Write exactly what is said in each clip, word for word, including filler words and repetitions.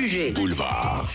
Sujet. Boulevard.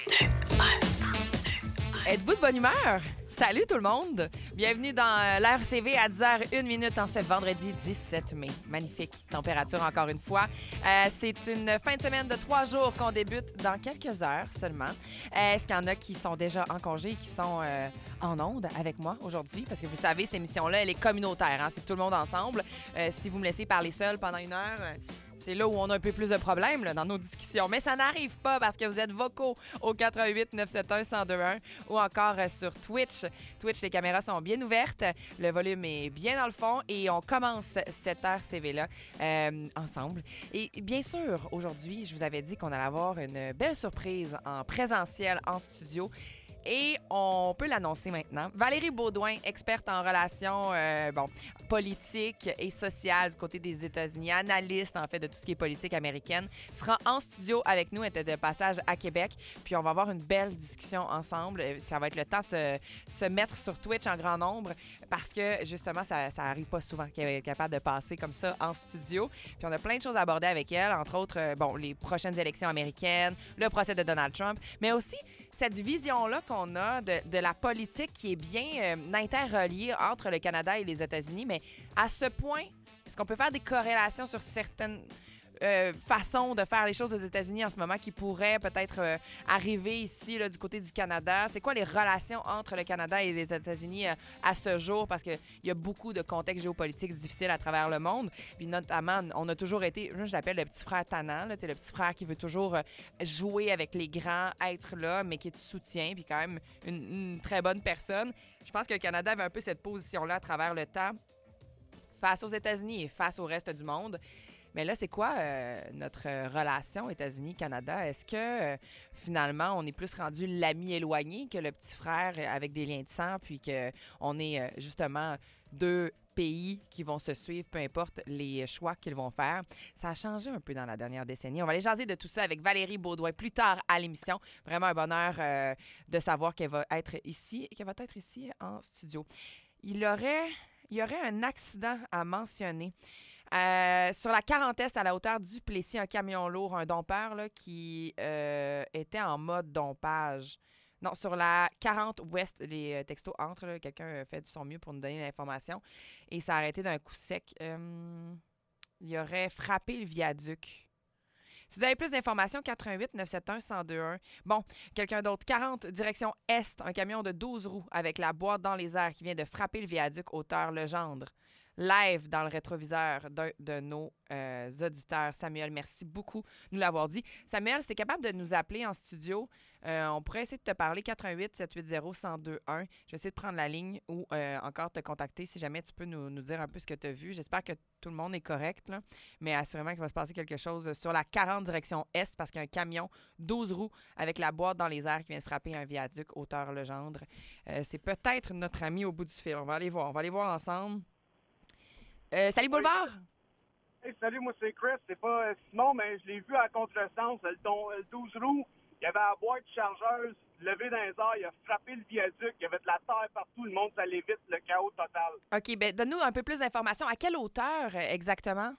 Êtes-vous de bonne humeur? Salut tout le monde! Bienvenue dans l'R C V à dix heures une minute en ce vendredi dix-sept mai. Magnifique température encore une fois. Euh, c'est une fin de semaine de trois jours qu'on débute dans quelques heures seulement. Euh, Est-ce qu'il y en a qui sont déjà en congé et qui sont euh, en onde avec moi aujourd'hui? Parce que vous savez, cette émission-là, elle est communautaire. Hein? C'est tout le monde ensemble. Euh, si vous me laissez parler seul pendant une heure... Euh, c'est là où on a un peu plus de problèmes là, dans nos discussions. Mais ça n'arrive pas parce que vous êtes vocaux au quatre un huit neuf sept un un zéro deux un ou encore euh, sur Twitch. Twitch, les caméras sont bien ouvertes, le volume est bien dans le fond et on commence cette R C V-là euh, ensemble. Et bien sûr, aujourd'hui, je vous avais dit qu'on allait avoir une belle surprise en présentiel en studio. Et on peut l'annoncer maintenant. Valérie Beaudoin, experte en relations euh, bon, politiques et sociales du côté des États-Unis, analyste en fait de tout ce qui est politique américaine, sera en studio avec nous. Elle était de passage à Québec. Puis on va avoir une belle discussion ensemble. Ça va être le temps de se, se mettre sur Twitch en grand nombre parce que justement, ça, ça arrive pas souvent qu'elle est capable de passer comme ça en studio. Puis on a plein de choses à aborder avec elle, entre autres, euh, bon, les prochaines élections américaines, le procès de Donald Trump, mais aussi cette vision-là qu'on a de, de la politique qui est bien euh, interreliée entre le Canada et les États-Unis. Mais à ce point, est-ce qu'on peut faire des corrélations sur certaines euh, façons de faire les choses aux États-Unis en ce moment qui pourraient peut-être euh, arriver ici là, du côté du Canada? C'est quoi les relations entre le Canada et les États-Unis euh, à ce jour? Parce qu'il y a beaucoup de contextes géopolitiques difficiles à travers le monde. Puis notamment, on a toujours été, je l'appelle le petit frère tannant, là, le petit frère qui veut toujours euh, jouer avec les grands, être là, mais qui te soutient, puis quand même une, une très bonne personne. Je pense que le Canada avait un peu cette position-là à travers le temps face aux États-Unis et face au reste du monde. Mais là, c'est quoi euh, notre relation États-Unis-Canada? Est-ce que euh, finalement, on est plus rendu l'ami éloigné que le petit frère avec des liens de sang, puis qu'on est euh, justement deux pays qui vont se suivre, peu importe les choix qu'ils vont faire? Ça a changé un peu dans la dernière décennie. On va aller jaser de tout ça avec Valérie Beaudoin plus tard à l'émission. Vraiment un bonheur euh, de savoir qu'elle va être ici, qu'elle va être ici en studio. Il y aurait, il y aurait un accident à mentionner. Euh, sur la quarante Est, à la hauteur du Plessis, un camion lourd, un dompeur là, qui euh, était en mode dompage. Non, sur la quarante Ouest, les textos entrent. Là, quelqu'un fait de son mieux pour nous donner l'information. Et ça a arrêté d'un coup sec. Euh, il aurait frappé le viaduc. Si vous avez plus d'informations, quatre un huit neuf sept un un zéro deux un. Bon, quelqu'un d'autre. quarante, direction Est, un camion de douze roues avec la boîte dans les airs qui vient de frapper le viaduc hauteur Legendre. Live dans le rétroviseur d'un de nos euh, auditeurs. Samuel, merci beaucoup de nous l'avoir dit. Samuel, si tu es capable de nous appeler en studio, euh, on pourrait essayer de te parler quatre un huit sept huit zéro un zéro deux un. Je vais essayer de prendre la ligne ou euh, encore te contacter si jamais tu peux nous, nous dire un peu ce que tu as vu. J'espère que tout le monde est correct, là, mais assurément qu'il va se passer quelque chose sur la quarante direction Est parce qu'il y a un camion douze roues avec la boîte dans les airs qui vient de frapper un viaduc hauteur Legendre. Euh, c'est peut-être notre ami au bout du fil. On va aller voir. On va aller voir ensemble. Euh, salut Boulevard! Hey, salut, moi c'est Chris. C'est pas euh, Simon, mais je l'ai vu à contresens. Le, don, le douze roues, il y avait la boîte chargeuse levée dans les airs, il a frappé le viaduc, il y avait de la terre partout, le monde s'allait vite, le chaos total. OK, bien donne-nous un peu plus d'informations. À quelle hauteur euh, exactement?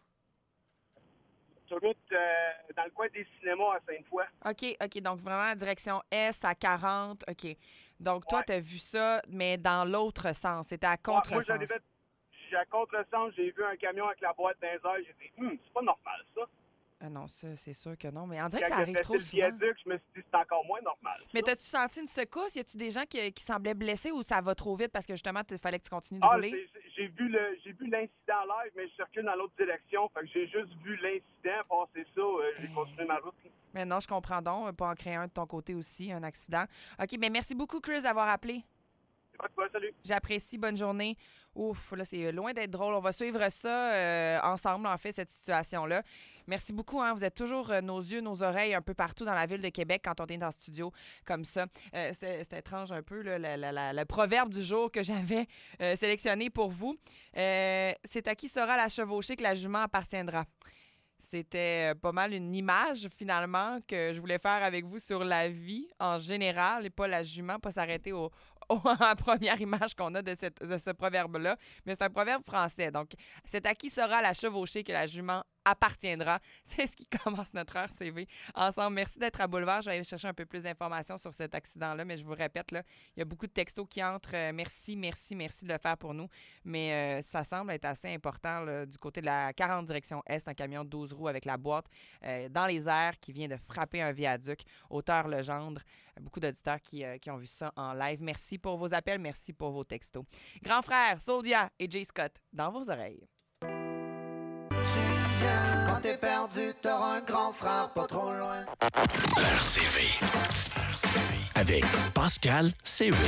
Sur route euh, dans le coin des cinémas à Sainte-Foy. OK, OK, donc vraiment direction Est à quarante. OK. Donc toi, Ouais. tu as vu ça, mais dans l'autre sens. C'était à contresens. Ouais, moi, j'en ai fait, j'ai à contresens, j'ai vu un camion avec la boîte dans les airs, j'ai dit, hum, c'est pas normal ça. Ah non, ça, c'est sûr que non. Mais on dirait Quand que ça il a arrive fait trop le souvent. viaduc, je me suis dit, c'est encore moins normal. Ça. Mais t'as-tu senti une secousse? Y a-tu des gens qui, qui semblaient blessés ou ça va trop vite parce que justement, il fallait que tu continues de Ah, rouler? c'est- j'ai vu le, j'ai vu l'incident live, mais je circule dans l'autre direction. Fait que j'ai juste vu l'incident passer ça. Euh, j'ai continué ma route. Mais non, je comprends donc. Pas en créer un de ton côté aussi, un accident. OK, mais merci beaucoup, Chris, d'avoir appelé. Pas de quoi, salut. J'apprécie. Bonne journée. Ouf, là, c'est loin d'être drôle. On va suivre ça euh, ensemble, en fait, cette situation-là. Merci beaucoup. Hein? Vous êtes toujours euh, nos yeux, nos oreilles un peu partout dans la ville de Québec quand on est dans le studio comme ça. Euh, c'est, c'est étrange un peu, là, la, la, la, le proverbe du jour que j'avais euh, sélectionné pour vous. Euh, c'est à qui sera la chevauchée que la jument appartiendra. C'était pas mal une image, finalement, que je voulais faire avec vous sur la vie en général et pas la jument, pas s'arrêter au, au, à la première image qu'on a de, cette, de ce proverbe-là. Mais c'est un proverbe français. Donc, c'est à qui sera la chevauchée que la jument appartiendra. C'est ce qui commence notre heure C V ensemble. Merci d'être à Boulevard. Je vais aller chercher un peu plus d'informations sur cet accident-là, mais je vous répète, là, il y a beaucoup de textos qui entrent. Euh, merci, merci, merci de le faire pour nous. Mais euh, ça semble être assez important là, du côté de la quarante direction Est, un camion de douze roues avec la boîte euh, dans les airs qui vient de frapper un viaduc. Hauteur-Legendre. Beaucoup d'auditeurs qui, euh, qui ont vu ça en live. Merci pour vos appels. Merci pour vos textos. Grand frère, Soldia et Jay Scott, dans vos oreilles. Quand t'es perdu, t'auras un grand frère pas trop loin. L'heure C V avec Pascal C V.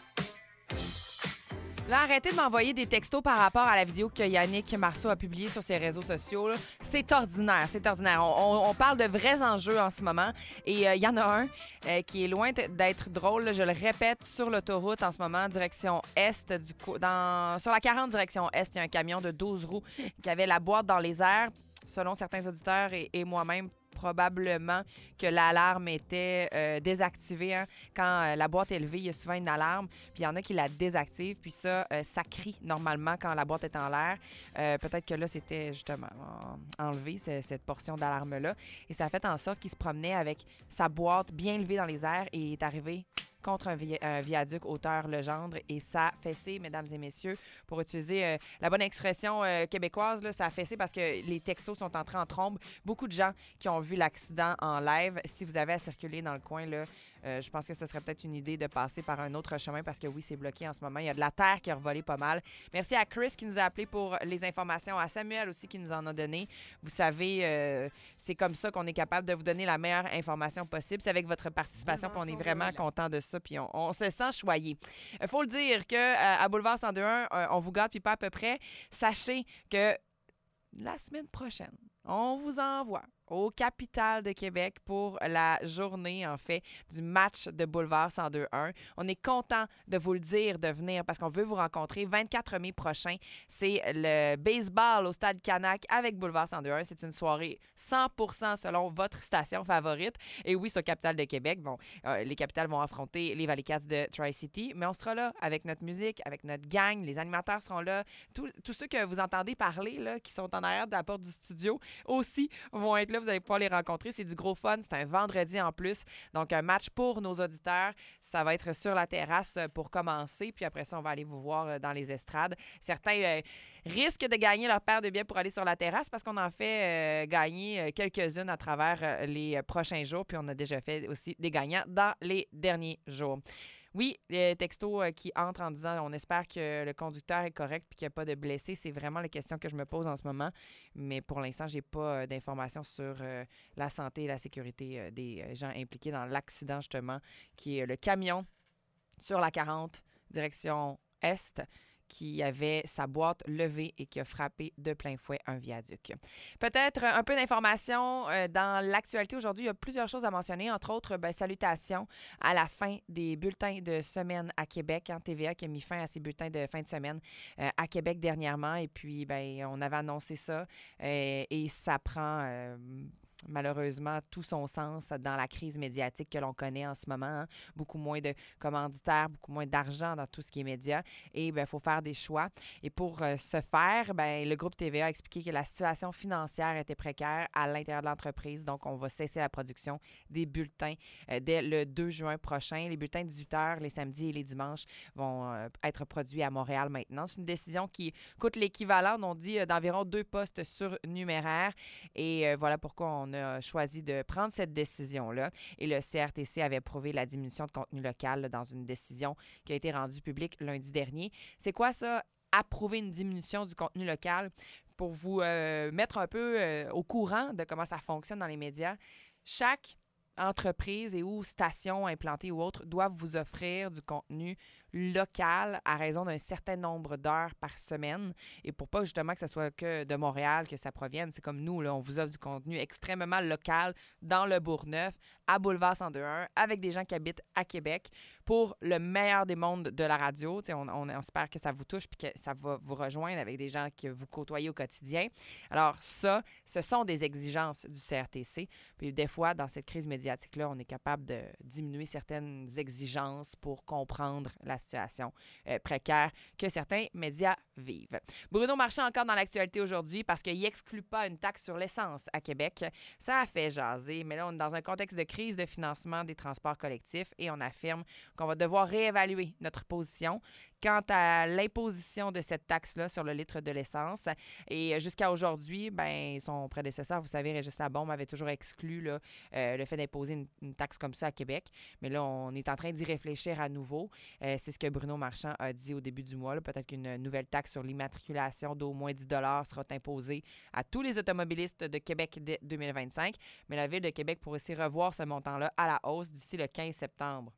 Là, arrêtez de m'envoyer des textos par rapport à la vidéo que Yannick Marceau a publiée sur ses réseaux sociaux. Là. C'est ordinaire, c'est ordinaire. On, on, on parle de vrais enjeux en ce moment. Et il euh, y en a un euh, qui est loin d'être drôle. Là, je le répète, sur l'autoroute en ce moment, direction Est. Du coup, dans, sur la quarante direction Est, il y a un camion de douze roues qui avait la boîte dans les airs. Selon certains auditeurs et, et moi-même, probablement que l'alarme était euh, désactivée. Hein. Quand euh, la boîte est levée, il y a souvent une alarme, puis il y en a qui la désactivent, puis ça, euh, ça crie normalement quand la boîte est en l'air. Euh, peut-être que là, c'était justement enlevé, cette portion d'alarme-là, et ça a fait en sorte qu'il se promenait avec sa boîte bien levée dans les airs et est arrivé contre un, vi- un viaduc hauteur-Legendre et ça a fessé, mesdames et messieurs, pour utiliser euh, la bonne expression euh, québécoise, là, ça a fessé parce que les textos sont entrés en trombe. Beaucoup de gens qui ont vu l'accident en live. Si vous avez à circuler dans le coin, là, euh, je pense que ce serait peut-être une idée de passer par un autre chemin parce que oui, c'est bloqué en ce moment. Il y a de la terre qui a revolé pas mal. Merci à Chris qui nous a appelé pour les informations, à Samuel aussi qui nous en a donné. Vous savez, euh, c'est comme ça qu'on est capable de vous donner la meilleure information possible. C'est avec votre participation, puis on est vraiment content de ça, puis on, on se sent choyé. Il faut le dire qu'à Boulevard cent deux point un, euh, on vous gâte, puis pas à peu près. Sachez que la semaine prochaine, on vous envoie au Capitale de Québec pour la journée, en fait, du match de Boulevard cent deux point un. On est content de vous le dire, de venir, parce qu'on veut vous rencontrer. vingt-quatre mai prochain, c'est le baseball au Stade Canac avec Boulevard cent deux point un. C'est une soirée cent pour cent selon votre station favorite. Et oui, c'est au Capitale de Québec. Bon, euh, les Capitales vont affronter les Valley Cats de Tri-City, mais on sera là avec notre musique, avec notre gang. Les animateurs seront là. Tous, tous ceux que vous entendez parler, là, qui sont en arrière de la porte du studio, aussi vont être là. Vous allez pouvoir les rencontrer. C'est du gros fun. C'est un vendredi en plus. Donc, un match pour nos auditeurs. Ça va être sur la terrasse pour commencer. Puis après ça, on va aller vous voir dans les estrades. Certains euh, risquent de gagner leur paire de billets pour aller sur la terrasse parce qu'on en fait euh, gagner quelques-unes à travers euh, les prochains jours. Puis on a déjà fait aussi des gagnants dans les derniers jours. Oui, les textos euh, qui entrent en disant on espère que le conducteur est correct et qu'il n'y a pas de blessés, c'est vraiment la question que je me pose en ce moment. Mais pour l'instant, je n'ai pas euh, d'informations sur euh, la santé et la sécurité euh, des euh, gens impliqués dans l'accident, justement, qui est le camion sur la quarante, direction Est, qui avait sa boîte levée et qui a frappé de plein fouet un viaduc. Peut-être un peu d'informations euh, dans l'actualité aujourd'hui. Il y a plusieurs choses à mentionner, entre autres, ben, salutations à la fin des bulletins de semaine à Québec. Hein, T V A qui a mis fin à ses bulletins de fin de semaine euh, à Québec dernièrement. Et puis, ben, on avait annoncé ça euh, et ça prend... Euh, malheureusement, tout son sens dans la crise médiatique que l'on connaît en ce moment. Hein. Beaucoup moins de commanditaires, beaucoup moins d'argent dans tout ce qui est média. Et il faut faire des choix. Et pour euh, ce faire, ben, le groupe T V A a expliqué que la situation financière était précaire à l'intérieur de l'entreprise. Donc, on va cesser la production des bulletins euh, dès le deux juin prochain. Les bulletins de dix-huit heures, les samedis et les dimanches, vont euh, être produits à Montréal maintenant. C'est une décision qui coûte l'équivalent, on dit, euh, d'environ deux postes surnuméraires. Et euh, voilà pourquoi on On a choisi de prendre cette décision-là et le C R T C avait prouvé la diminution de contenu local là, dans une décision qui a été rendue publique lundi dernier. C'est quoi ça? Approuver une diminution du contenu local pour vous euh, mettre un peu euh, au courant de comment ça fonctionne dans les médias. Chaque entreprise et ou station implantée ou autre doivent vous offrir du contenu local à raison d'un certain nombre d'heures par semaine et pour pas justement que ce soit que de Montréal que ça provienne. C'est comme nous, là, on vous offre du contenu extrêmement local dans le Bourgneuf, à Boulevard cent deux point un, avec des gens qui habitent à Québec pour le meilleur des mondes de la radio. On, on, on espère que ça vous touche puis que ça va vous rejoindre avec des gens que vous côtoyez au quotidien. Alors ça, ce sont des exigences du C R T C. Puis des fois, dans cette crise médiatique-là, on est capable de diminuer certaines exigences pour comprendre la situation euh, précaire que certains médias vivent. Bruno Marchand encore dans l'actualité aujourd'hui parce qu'il n'exclut pas une taxe sur l'essence à Québec. Ça a fait jaser, mais là, on est dans un contexte de crise de financement des transports collectifs et on affirme qu'on va devoir réévaluer notre position quant à l'imposition de cette taxe-là sur le litre de l'essence. Et jusqu'à aujourd'hui, ben, son prédécesseur, vous savez, Régis Labombe, avait toujours exclu là, euh, le fait d'imposer une, une taxe comme ça à Québec. Mais là, on est en train d'y réfléchir à nouveau. Euh, c'est ce que Bruno Marchand a dit au début du mois. Là. Peut-être qu'une nouvelle taxe sur l'immatriculation d'au moins dix dollars sera imposée à tous les automobilistes de Québec dès deux mille vingt-cinq. Mais la Ville de Québec pourrait aussi revoir ce montant-là à la hausse d'ici le quinze septembre.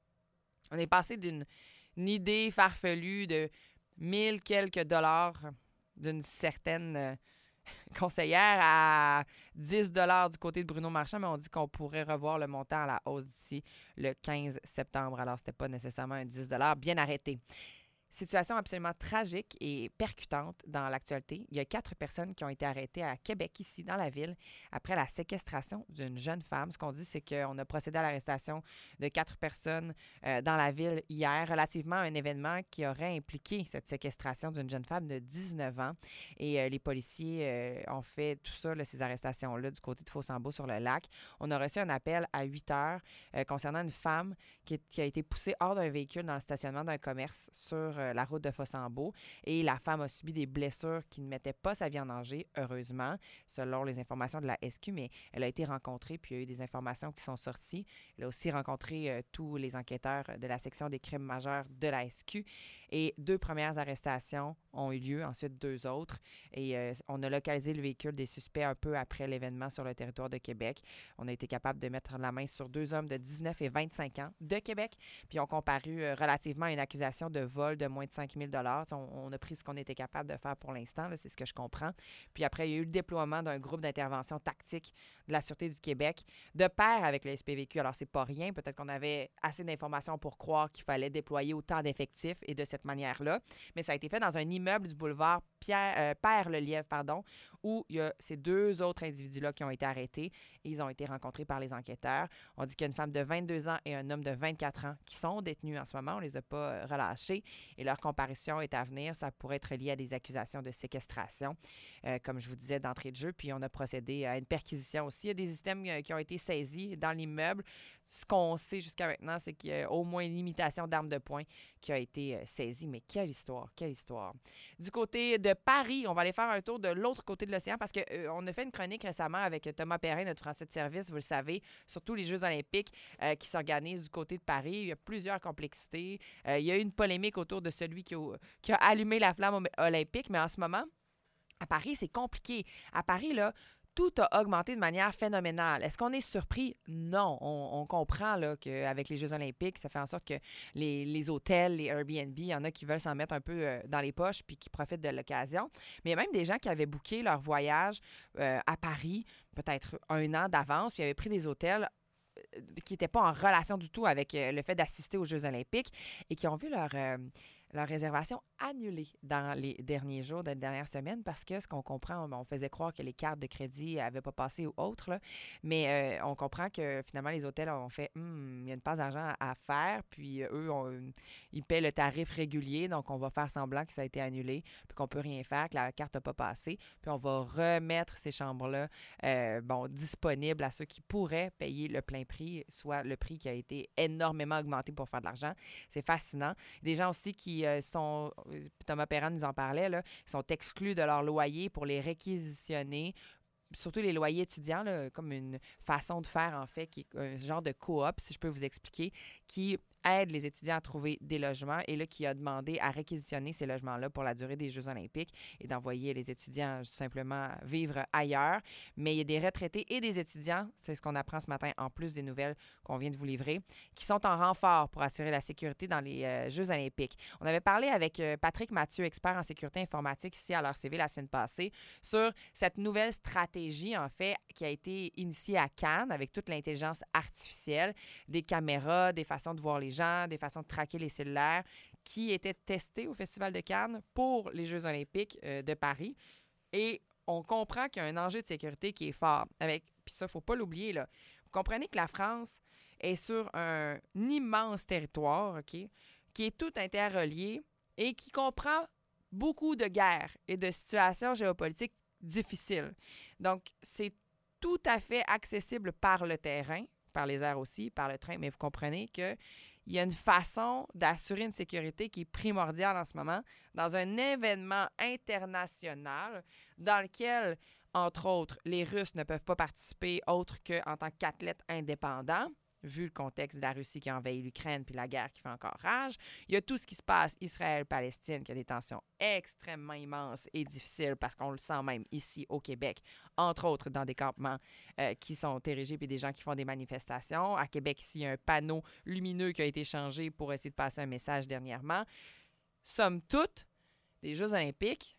On est passé d'une une idée farfelue de mille quelques dollars d'une certaine euh, conseillère à dix dollars du côté de Bruno Marchand, mais on dit qu'on pourrait revoir le montant à la hausse d'ici le quinze septembre. Alors, ce n'était pas nécessairement un dix dollars bien arrêté. Situation absolument tragique et percutante dans l'actualité. Il y a quatre personnes qui ont été arrêtées à Québec, ici, dans la ville, après la séquestration d'une jeune femme. Ce qu'on dit, c'est qu'on a procédé à l'arrestation de quatre personnes euh, dans la ville hier, relativement à un événement qui aurait impliqué cette séquestration d'une jeune femme de dix-neuf ans. Et euh, les policiers euh, ont fait tout ça, là, ces arrestations-là, du côté de Fossambeau-sur-le-Lac. On a reçu un appel à huit heures euh, concernant une femme qui, qui a été poussée hors d'un véhicule dans le stationnement d'un commerce sur euh, la route de Fossambeau et la femme a subi des blessures qui ne mettaient pas sa vie en danger, heureusement, selon les informations de la S Q, mais elle a été rencontrée puis il y a eu des informations qui sont sorties. Elle a aussi rencontré euh, tous les enquêteurs de la section des crimes majeurs de la S Q et deux premières arrestations ont eu lieu, ensuite deux autres et euh, on a localisé le véhicule des suspects un peu après l'événement sur le territoire de Québec. On a été capable de mettre la main sur deux hommes de dix-neuf et vingt-cinq ans de Québec puis ont comparu euh, relativement à une accusation de vol de moins de cinq mille dollars. On, on a pris ce qu'on était capable de faire pour l'instant, là, c'est ce que je comprends. Puis après, il y a eu le déploiement d'un groupe d'intervention tactique de la Sûreté du Québec, de pair avec le S P V Q. Alors, c'est pas rien. Peut-être qu'on avait assez d'informations pour croire qu'il fallait déployer autant d'effectifs et de cette manière-là. Mais ça a été fait dans un immeuble du boulevard Pierre, euh, Père-le-Lièvre, pardon, où il y a ces deux autres individus-là qui ont été arrêtés et ils ont été rencontrés par les enquêteurs. On dit qu'il y a une femme de vingt-deux ans et un homme de vingt-quatre ans qui sont détenus en ce moment. On les a pas euh, relâchés et leur comparution est à venir. Ça pourrait être lié à des accusations de séquestration, euh, comme je vous disais, d'entrée de jeu. Puis on a procédé à une perquisition aussi. Il y a des items euh, qui ont été saisis dans l'immeuble. Ce qu'on sait jusqu'à maintenant, c'est qu'il y a au moins une imitation d'arme de poing qui a été euh, saisie. Mais quelle histoire, quelle histoire. Du côté de Paris, on va aller faire un tour de l'autre côté de l'océan parce qu'on euh, a fait une chronique récemment avec Thomas Perrin, notre Français de service, vous le savez, surtout les Jeux olympiques euh, qui s'organisent du côté de Paris. Il y a plusieurs complexités. Euh, il y a eu une polémique autour de celui qui a, qui a allumé la flamme olympique, mais en ce moment, à Paris, c'est compliqué. À Paris, là, tout a augmenté de manière phénoménale. Est-ce qu'on est surpris? Non. On, on comprend là, qu'avec les Jeux olympiques, ça fait en sorte que les, les hôtels, les Airbnb, il y en a qui veulent s'en mettre un peu euh, dans les poches puis qui profitent de l'occasion. Mais il y a même des gens qui avaient booké leur voyage euh, à Paris peut-être un an d'avance puis avaient pris des hôtels euh, qui n'étaient pas en relation du tout avec euh, le fait d'assister aux Jeux olympiques et qui ont vu leur... Euh, leur réservation annulée dans les derniers jours, dans les dernières semaines, parce que ce qu'on comprend, on faisait croire que les cartes de crédit n'avaient pas passé ou autre, là, mais euh, on comprend que finalement, les hôtels ont fait hm, il y a une passe d'argent à, à faire, puis euh, eux, on, ils paient le tarif régulier, donc on va faire semblant que ça a été annulé, puis qu'on peut rien faire, que la carte n'a pas passé, puis on va remettre ces chambres-là euh, bon, disponibles à ceux qui pourraient payer le plein prix, soit le prix qui a été énormément augmenté pour faire de l'argent. C'est fascinant. Des gens aussi qui euh, sont, Thomas Perrin nous en parlait, là, sont exclus de leur loyer pour les réquisitionner, surtout les loyers étudiants, là, comme une façon de faire, en fait, qui est un genre de coop, si je peux vous expliquer, qui aide les étudiants à trouver des logements et là, qui a demandé à réquisitionner ces logements-là pour la durée des Jeux olympiques et d'envoyer les étudiants simplement vivre ailleurs. Mais il y a des retraités et des étudiants, c'est ce qu'on apprend ce matin, en plus des nouvelles qu'on vient de vous livrer, qui sont en renfort pour assurer la sécurité dans les euh, Jeux olympiques. On avait parlé avec euh, Patrick Mathieu, expert en sécurité informatique ici à l'A R C V la semaine passée, sur cette nouvelle stratégie, en fait, qui a été initiée à Cannes avec toute l'intelligence artificielle, des caméras, des façons de voir les gens, des façons de traquer les cellulaires qui étaient testées au Festival de Cannes pour les Jeux olympiques euh, de Paris. Et on comprend qu'il y a un enjeu de sécurité qui est fort. Avec, puis ça, il ne faut pas l'oublier, là. Vous comprenez que la France est sur un immense territoire, OK, qui est tout interrelié et qui comprend beaucoup de guerres et de situations géopolitiques difficiles. Donc, c'est tout à fait accessible par le terrain, par les airs aussi, par le train, mais vous comprenez qu'il y a une façon d'assurer une sécurité qui est primordiale en ce moment dans un événement international dans lequel, entre autres, les Russes ne peuvent pas participer autre qu'en tant qu'athlètes indépendants, vu le contexte de la Russie qui a envahi l'Ukraine puis la guerre qui fait encore rage. Il y a tout ce qui se passe Israël-Palestine, qui a des tensions extrêmement immenses et difficiles parce qu'on le sent même ici au Québec, entre autres dans des campements euh, qui sont érigés puis des gens qui font des manifestations. À Québec, ici, il y a un panneau lumineux qui a été changé pour essayer de passer un message dernièrement. Somme toute, les Jeux olympiques,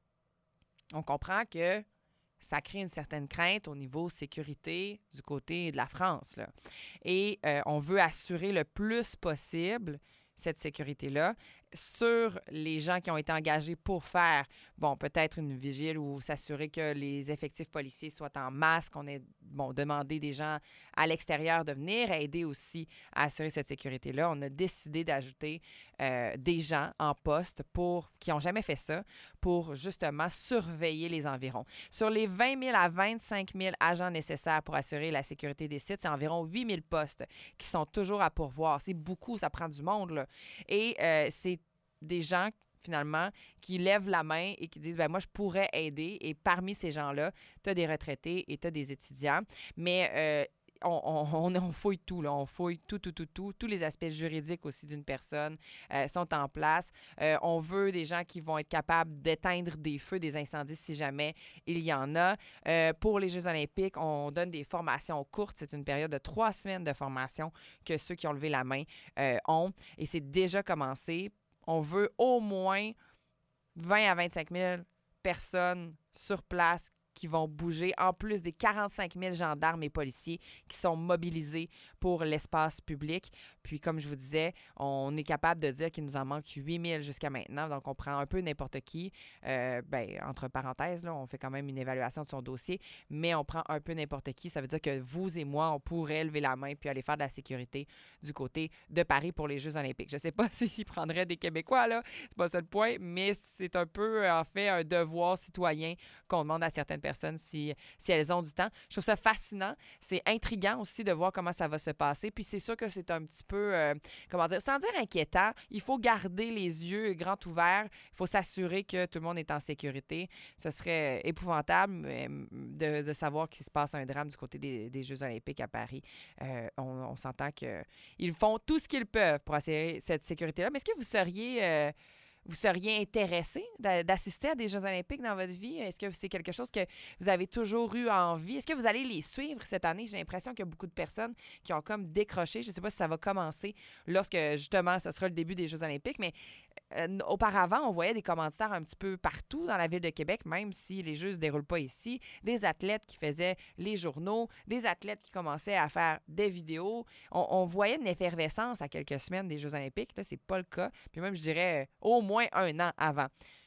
on comprend que ça crée une certaine crainte au niveau sécurité du côté de la France, là. Et euh, on veut assurer le plus possible cette sécurité-là sur les gens qui ont été engagés pour faire, bon, peut-être une vigile ou s'assurer que les effectifs policiers soient en masse, qu'on ait, bon, demandé des gens à l'extérieur de venir aider aussi à assurer cette sécurité-là. On a décidé d'ajouter euh, des gens en poste pour, qui n'ont jamais fait ça, pour justement surveiller les environs. Sur les vingt mille à vingt-cinq mille agents nécessaires pour assurer la sécurité des sites, c'est environ huit mille postes qui sont toujours à pourvoir. C'est beaucoup, ça prend du monde, là. Et euh, c'est des gens, finalement, qui lèvent la main et qui disent, ben moi, je pourrais aider. Et parmi ces gens-là, tu as des retraités et tu as des étudiants. Mais euh, on, on, on fouille tout, là. On fouille tout, tout, tout, tout. Tous les aspects juridiques aussi d'une personne euh, sont en place. Euh, on veut des gens qui vont être capables d'éteindre des feux, des incendies, si jamais il y en a. Euh, pour les Jeux olympiques, on donne des formations courtes. C'est une période de trois semaines de formation que ceux qui ont levé la main euh, ont. Et c'est déjà commencé. On veut au moins vingt à vingt-cinq mille personnes sur place qui vont bouger, en plus des quarante-cinq mille gendarmes et policiers qui sont mobilisés pour l'espace public. Puis, comme je vous disais, on est capable de dire qu'il nous en manque huit mille jusqu'à maintenant. Donc, on prend un peu n'importe qui. Euh, ben, entre parenthèses, là, on fait quand même une évaluation de son dossier, mais on prend un peu n'importe qui. Ça veut dire que vous et moi, on pourrait lever la main puis aller faire de la sécurité du côté de Paris pour les Jeux olympiques. Je ne sais pas s'ils prendraient des Québécois, là. C'est pas ça le point, mais c'est un peu, en fait, un devoir citoyen qu'on demande à certaines personnes si, si elles ont du temps. Je trouve ça fascinant. C'est intriguant aussi de voir comment ça va se passer. Puis c'est sûr que c'est un petit peu, euh, comment dire, sans dire inquiétant, il faut garder les yeux grands ouverts. Il faut s'assurer que tout le monde est en sécurité. Ce serait épouvantable mais, de, de savoir qu'il se passe un drame du côté des, des Jeux olympiques à Paris. Euh, on, on s'entend qu'ils font tout ce qu'ils peuvent pour assurer cette sécurité-là. Mais est-ce que vous seriez... Euh, Vous seriez intéressé d'assister à des Jeux olympiques dans votre vie? Est-ce que c'est quelque chose que vous avez toujours eu envie? Est-ce que vous allez les suivre cette année? J'ai l'impression qu'il y a beaucoup de personnes qui ont comme décroché. Je ne sais pas si ça va commencer lorsque, justement, ce sera le début des Jeux olympiques, mais euh, auparavant, on voyait des commanditaires un petit peu partout dans la ville de Québec, même si les Jeux ne se déroulent pas ici. Des athlètes qui faisaient les journaux, des athlètes qui commençaient à faire des vidéos. On, on voyait une effervescence à quelques semaines des Jeux olympiques. Là, c'est pas le cas. Puis même, je dirais, au moins un an avant.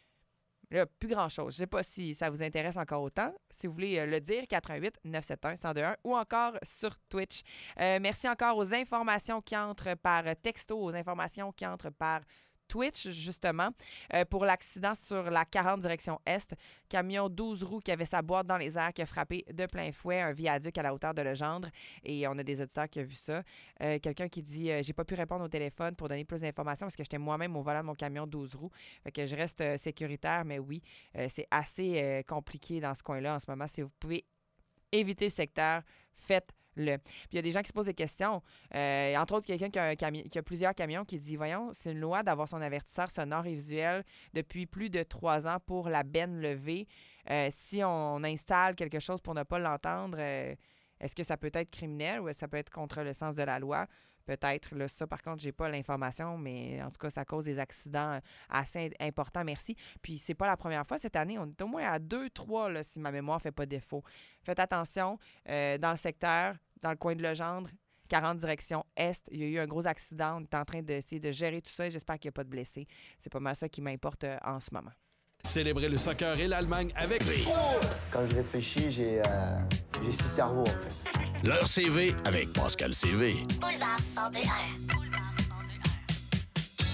Là, plus grand-chose. Je ne sais pas si ça vous intéresse encore autant. Si vous voulez le dire, quatre un huit neuf sept un un zéro deux un ou encore sur Twitch. Euh, merci encore aux informations qui entrent par texto, aux informations qui entrent par Twitch, justement, euh, pour l'accident sur la quarante direction Est. Camion douze roues qui avait sa boîte dans les airs qui a frappé de plein fouet un viaduc à la hauteur de Legendre. Et on a des auditeurs qui ont vu ça. Euh, Quelqu'un qui dit euh, « J'ai pas pu répondre au téléphone pour donner plus d'informations parce que j'étais moi-même au volant de mon camion douze roues. » Fait que je reste euh, sécuritaire, mais oui, euh, c'est assez euh, compliqué dans ce coin-là en ce moment. Si vous pouvez éviter le secteur, faites-le. Le. Puis il y a des gens qui se posent des questions. Euh, entre autres, quelqu'un qui a, un cami- qui a plusieurs camions qui dit, voyons, c'est une loi d'avoir son avertisseur sonore et visuel depuis plus de trois ans pour la benne levée. Euh, si on installe quelque chose pour ne pas l'entendre, euh, est-ce que ça peut être criminel ou est-ce que ça peut être contre le sens de la loi? Peut-être. Là, ça, par contre, j'ai pas l'information, mais en tout cas, ça cause des accidents assez importants. Merci. Puis, c'est pas la première fois cette année. On est au moins à deux, trois, là, si ma mémoire fait pas défaut. Faites attention. Euh, dans le secteur, dans le coin de Legendre, quarante direction Est, il y a eu un gros accident. On est en train d'essayer de gérer tout ça et j'espère qu'il n'y a pas de blessés. C'est pas mal ça qui m'importe euh, en ce moment. Célébrez le soccer et l'Allemagne avec V. Quand je réfléchis, j'ai euh, j'ai six cerveaux, en fait. L'heure C V avec Pascal C V. Boulevard cent deux un.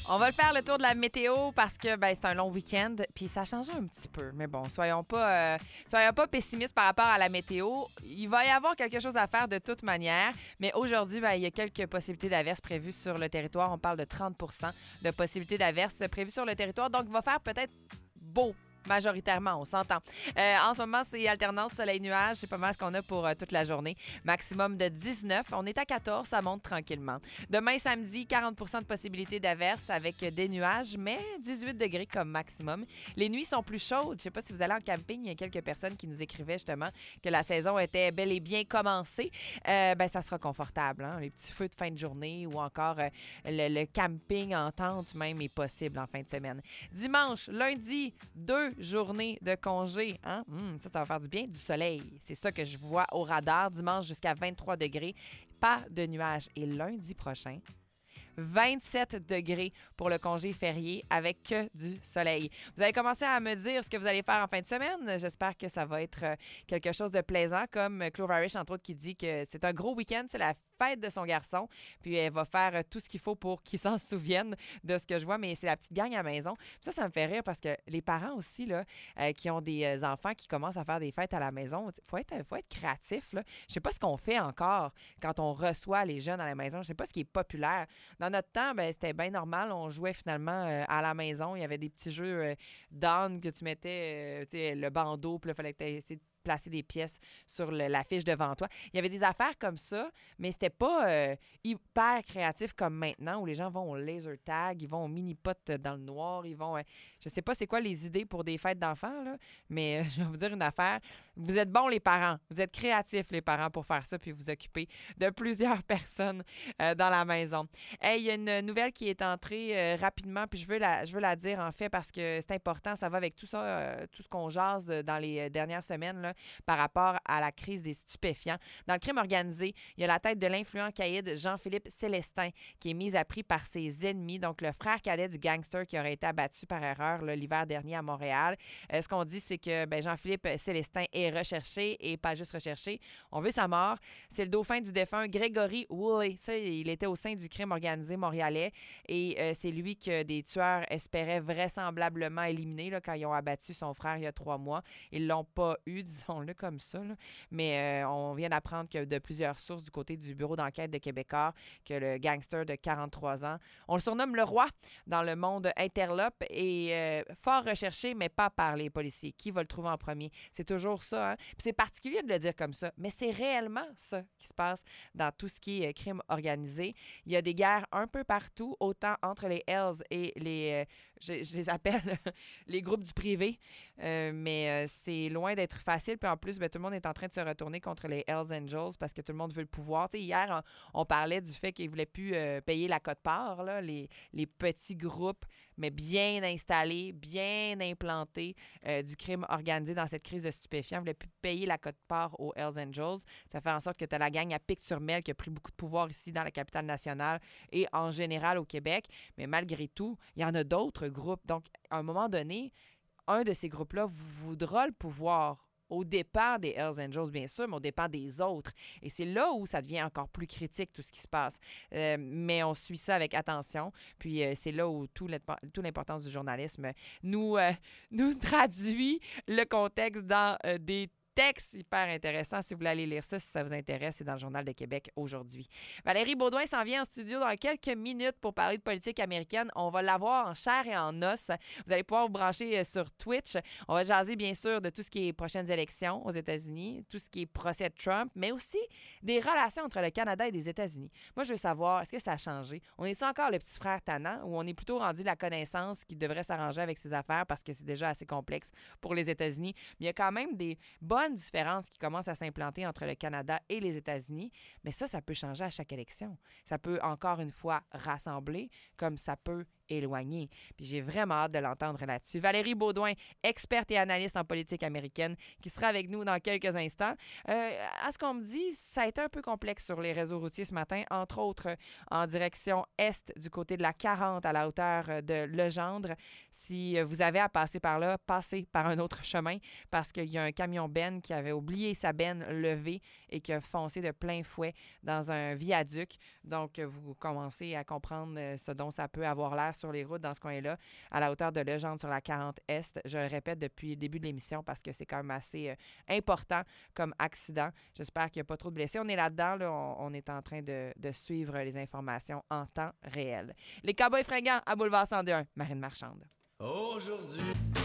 On va le faire le tour de la météo parce que ben, c'est un long week-end puis ça a changé un petit peu. Mais bon, soyons pas, euh, soyons pas pessimistes par rapport à la météo. Il va y avoir quelque chose à faire de toute manière. Mais aujourd'hui, ben, il y a quelques possibilités d'averses prévues sur le territoire. On parle de trente pour cent de possibilités d'averses prévues sur le territoire. Donc, il va faire peut-être beau. Majoritairement, on s'entend. Euh, en ce moment, c'est alternance soleil-nuage. C'est pas mal ce qu'on a pour euh, toute la journée. Maximum de dix-neuf. On est à quatorze. Ça monte tranquillement. Demain, samedi, quarante pour cent de possibilité d'averse avec des nuages, mais dix-huit degrés comme maximum. Les nuits sont plus chaudes. Je sais pas si vous allez en camping. Il y a quelques personnes qui nous écrivaient justement que la saison était bel et bien commencée. Euh, ben, ça sera confortable. Hein? Les petits feux de fin de journée ou encore euh, le, le camping en tente même est possible en fin de semaine. Dimanche, lundi, deux journée de congé. Hein? Mmh, ça, ça va faire du bien. Du soleil. C'est ça que je vois au radar. Dimanche jusqu'à vingt-trois degrés. Pas de nuages. Et lundi prochain, vingt-sept degrés pour le congé férié avec que du soleil. Vous allez commencer à me dire ce que vous allez faire en fin de semaine. J'espère que ça va être quelque chose de plaisant, comme Clover Irish, entre autres, qui dit que c'est un gros week-end. C'est la fête de son garçon. Puis elle va faire tout ce qu'il faut pour qu'il s'en souvienne de ce que je vois. Mais c'est la petite gang à la maison. Puis ça, ça me fait rire parce que les parents aussi, là, euh, qui ont des euh, enfants qui commencent à faire des fêtes à la maison, il faut être, faut être créatif. Là. Je sais pas ce qu'on fait encore quand on reçoit les jeunes à la maison. Je sais pas ce qui est populaire. Dans notre temps, ben, c'était bien normal. On jouait finalement euh, à la maison. Il y avait des petits jeux euh, down que tu mettais, euh, tu sais, le bandeau, puis il fallait que tu essaies de placer des pièces sur le, la fiche devant toi. Il y avait des affaires comme ça, mais c'était pas euh, hyper créatif comme maintenant où les gens vont au laser tag, ils vont au mini-pot dans le noir, ils vont... Euh, je sais pas c'est quoi les idées pour des fêtes d'enfants, là, mais euh, je vais vous dire une affaire. Vous êtes bons, les parents. Vous êtes créatifs, les parents, pour faire ça puis vous occuper de plusieurs personnes euh, dans la maison. Hey, il y a une nouvelle qui est entrée euh, rapidement, puis je veux, la, je veux la dire, en fait, parce que c'est important. Ça va avec tout ça, euh, tout ce qu'on jase dans les euh, dernières semaines, là, par rapport à la crise des stupéfiants. Dans le crime organisé, il y a la tête de l'influent caïd Jean-Philippe Célestin qui est mis à prix par ses ennemis, donc le frère cadet du gangster qui aurait été abattu par erreur là, l'hiver dernier à Montréal. Euh, ce qu'on dit, c'est que ben, Jean-Philippe Célestin est recherché et pas juste recherché. On veut sa mort. C'est le dauphin du défunt Grégory Woolley. Ça, il était au sein du crime organisé montréalais et euh, c'est lui que des tueurs espéraient vraisemblablement éliminer là, quand ils ont abattu son frère il y a trois mois. Ils l'ont pas eu, disons-le comme ça. Là. Mais euh, on vient d'apprendre que de plusieurs sources du côté du bureau d'enquête de Québécois que le gangster de quarante-trois ans, on le surnomme le roi dans le monde interlope et euh, fort recherché, mais pas par les policiers. Qui va le trouver en premier? C'est toujours ça. Hein? Puis c'est particulier de le dire comme ça, mais c'est réellement ça qui se passe dans tout ce qui est crime organisé. Il y a des guerres un peu partout, autant entre les Hells et les... Euh, je, je les appelle les groupes du privé, euh, mais euh, c'est loin d'être facile. Puis en plus, bien, tout le monde est en train de se retourner contre les Hells Angels parce que tout le monde veut le pouvoir. Tu sais, hier, on, on parlait du fait qu'ils ne voulaient plus euh, payer la quote-part, là, les, les petits groupes, mais bien installés, bien implantés euh, du crime organisé dans cette crise de stupéfiants. Ils ne voulaient plus payer la quote-part aux Hells Angels. Ça fait en sorte que tu as la gang à Pic-sur-Mer qui a pris beaucoup de pouvoir ici dans la capitale nationale et en général au Québec. Mais malgré tout, il y en a d'autres groupes. Donc, à un moment donné, un de ces groupes-là voudra le pouvoir au départ des Hells Angels, bien sûr, mais au départ des autres. Et c'est là où ça devient encore plus critique, tout ce qui se passe. Euh, mais on suit ça avec attention. Puis euh, c'est là où tout toute l'importance du journalisme nous, euh, nous traduit le contexte dans euh, des texte hyper intéressant. Si vous voulez aller lire ça, si ça vous intéresse, c'est dans le Journal de Québec aujourd'hui. Valérie Beaudoin s'en vient en studio dans quelques minutes pour parler de politique américaine. On va l'avoir en chair et en os. Vous allez pouvoir vous brancher sur Twitch. On va jaser, bien sûr, de tout ce qui est prochaines élections aux États-Unis, tout ce qui est procès de Trump, mais aussi des relations entre le Canada et les États-Unis. Moi, je veux savoir, est-ce que ça a changé? On est-tu encore le petit frère tannant ou on est plutôt rendu la connaissance qui devrait s'arranger avec ses affaires parce que c'est déjà assez complexe pour les États-Unis? Mais il y a quand même des bonnes différences qui commencent à s'implanter entre le Canada et les États-Unis, mais ça, ça peut changer à chaque élection. Ça peut encore une fois rassembler, comme ça peut éloigné. Puis j'ai vraiment hâte de l'entendre là-dessus. Valérie Beaudoin, experte et analyste en politique américaine, qui sera avec nous dans quelques instants. Euh, à ce qu'on me dit, ça a été un peu complexe sur les réseaux routiers ce matin, entre autres en direction est du côté de la quarante à la hauteur de Legendre. Si vous avez à passer par là, passez par un autre chemin parce qu'il y a un camion benne qui avait oublié sa benne levée et qui a foncé de plein fouet dans un viaduc. Donc, vous commencez à comprendre ce dont ça peut avoir l'air sur les routes dans ce coin-là, à la hauteur de Legendre sur la quarante Est. Je le répète depuis le début de l'émission parce que c'est quand même assez euh, important comme accident. J'espère qu'il n'y a pas trop de blessés. On est là-dedans, là, on, on est en train de, de suivre les informations en temps réel. Les Cowboys fringants à Boulevard cent deux, Marine Marchande. Aujourd'hui.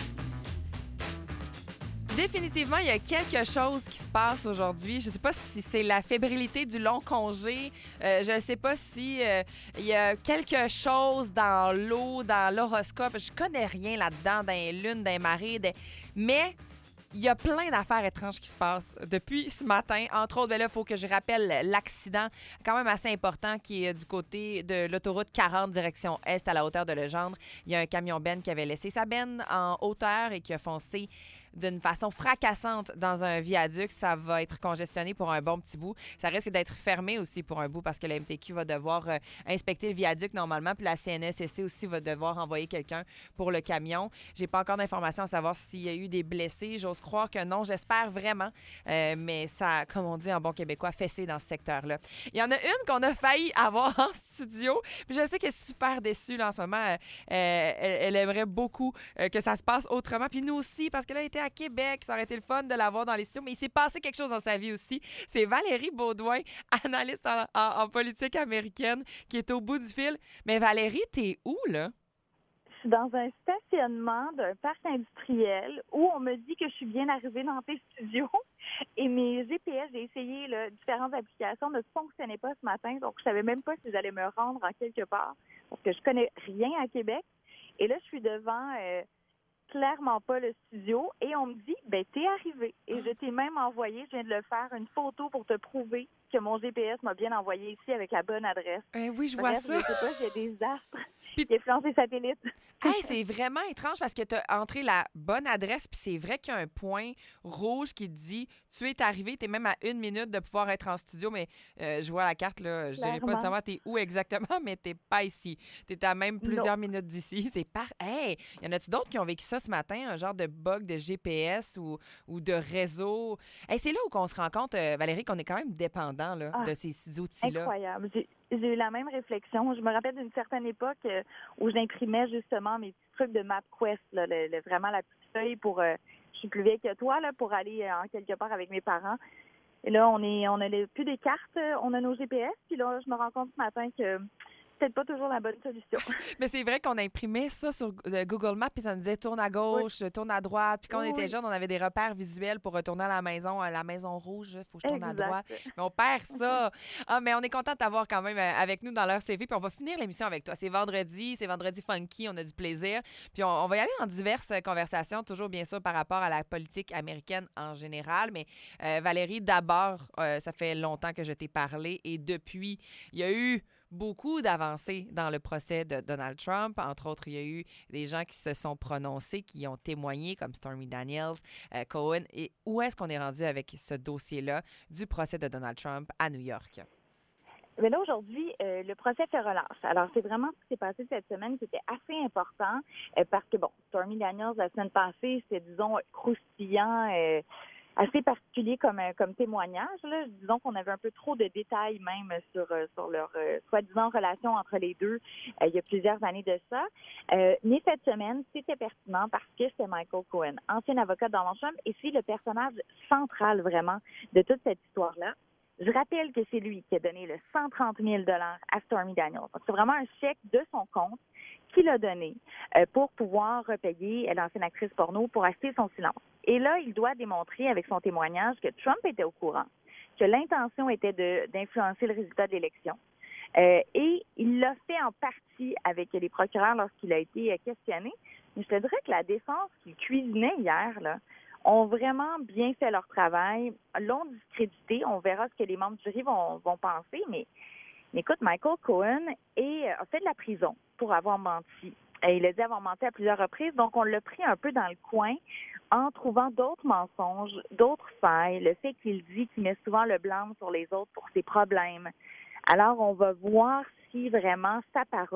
Définitivement, il y a quelque chose qui se passe aujourd'hui. Je ne sais pas si c'est la fébrilité du long congé. Euh, je ne sais pas si euh, il y a quelque chose dans l'eau, dans l'horoscope. Je connais rien là-dedans, dans les lunes, dans les marées. Des... Mais il y a plein d'affaires étranges qui se passent depuis ce matin. Entre autres, ben là, il faut que je rappelle l'accident quand même assez important qui est du côté de l'autoroute quarante, direction Est, à la hauteur de Legendre. Il y a un camion benne qui avait laissé sa benne en hauteur et qui a foncé d'une façon fracassante dans un viaduc. Ça va être congestionné pour un bon petit bout. Ça risque d'être fermé aussi pour un bout parce que la M T Q va devoir euh, inspecter le viaduc normalement, puis la C N S S T aussi va devoir envoyer quelqu'un pour le camion. J'ai pas encore d'informations à savoir s'il y a eu des blessés. J'ose croire que non, j'espère vraiment. Euh, mais ça, comme on dit en bon québécois, fessé dans ce secteur-là. Il y en a une qu'on a failli avoir en studio. Puis je sais qu'elle est super déçue là, en ce moment. Euh, elle, elle aimerait beaucoup euh, que ça se passe autrement. Puis nous aussi, parce qu'elle a été à Québec. Ça aurait été le fun de l'avoir dans les studios, mais il s'est passé quelque chose dans sa vie aussi. C'est Valérie Beaudoin, analyste en, en, en politique américaine, qui est au bout du fil. Mais Valérie, t'es où, là? Je suis dans un stationnement d'un parc industriel où on me dit que je suis bien arrivée dans tes studios. Et mes G P S, j'ai essayé là, différentes applications, ne fonctionnaient pas ce matin. Donc, je savais même pas si j'allais me rendre en quelque part parce que je connais rien à Québec. Et là, je suis devant... Euh, clairement pas le studio et on me dit ben t'es arrivé et je t'ai même envoyé, je viens de le faire, une photo pour te prouver que mon G P S m'a bien envoyé ici avec la bonne adresse. Eh oui, je Bref, vois ça. Je sais pas, j'ai des astres Puis... qui influencent les satellites. Hey, c'est vraiment étrange parce que tu as entré la bonne adresse, puis c'est vrai qu'il y a un point rouge qui te dit tu es arrivé, tu es même à une minute de pouvoir être en studio, mais euh, je vois la carte, là, je dirais pas de savoir t'es où exactement, mais t'es pas ici. T'es à même plusieurs non. minutes d'ici. C'est par. Hey! Y en a-tu d'autres qui ont vécu ça ce matin, un genre de bug de G P S ou, ou de réseau? Hey, c'est là où on se rend compte, euh, Valérie, qu'on est quand même dépendant là, ah, de ces outils-là. Incroyable. J'ai... J'ai eu la même réflexion. Je me rappelle d'une certaine époque euh, où j'imprimais justement mes petits trucs de MapQuest, là, le, le, vraiment la petite feuille pour... Euh, je suis plus vieille que toi, là, pour aller euh, en quelque part avec mes parents. Et là, on est, on a les, plus des cartes, on a nos G P S. Puis là, je me rends compte ce matin que c'est peut-être pas toujours la bonne solution. Mais c'est vrai qu'on imprimait ça sur Google Maps, puis ça nous disait tourne à gauche, oui. tourne à droite. Puis quand oui, on était oui. jeunes, on avait des repères visuels pour retourner à la maison, à la maison rouge, il faut que je tourne exact. à droite. Mais on perd ça. Ah, mais on est content de t'avoir quand même avec nous dans l'heure C V, puis on va finir l'émission avec toi. C'est vendredi, c'est vendredi funky, on a du plaisir. Puis on, on va y aller dans diverses conversations, toujours bien sûr par rapport à la politique américaine en général. Mais euh, Valérie, d'abord, euh, ça fait longtemps que je t'ai parlé et depuis, il y a eu beaucoup d'avancées dans le procès de Donald Trump. Entre autres, il y a eu des gens qui se sont prononcés, qui ont témoigné, comme Stormy Daniels, euh, Cohen. Et où est-ce qu'on est rendu avec ce dossier-là du procès de Donald Trump à New York? Mais là, aujourd'hui, euh, le procès fait relâche. Alors, c'est vraiment ce qui s'est passé cette semaine qui était assez important euh, parce que, bon, Stormy Daniels, la semaine passée, c'était, disons, croustillant, euh, assez particulier comme, comme témoignage. Là. Disons qu'on avait un peu trop de détails même sur, sur leur euh, soi-disant relation entre les deux euh, il y a plusieurs années de ça. Euh, mais cette semaine, c'était pertinent parce que c'est Michael Cohen, ancien avocat de Donald Trump, et c'est le personnage central vraiment de toute cette histoire-là. Je rappelle que c'est lui qui a donné le cent trente mille dollars à Stormy Daniels. Donc, c'est vraiment un chèque de son compte qu'il a donné euh, pour pouvoir repayer l'ancienne actrice porno pour acheter son silence. Et là, il doit démontrer avec son témoignage que Trump était au courant, que l'intention était de, d'influencer le résultat de l'élection. Euh, et il l'a fait en partie avec les procureurs lorsqu'il a été questionné. Mais je te dirais que la défense qu'il cuisinait hier, là, ont vraiment bien fait leur travail, l'ont discrédité. On verra ce que les membres du jury vont, vont penser. Mais, mais écoute, Michael Cohen est, a fait de la prison pour avoir menti. Et il a dit avoir menti à plusieurs reprises. Donc, on l'a pris un peu dans le coin en trouvant d'autres mensonges, d'autres failles. Le fait qu'il dit qu'il met souvent le blâme sur les autres pour ses problèmes. Alors, on va voir si vraiment sa parole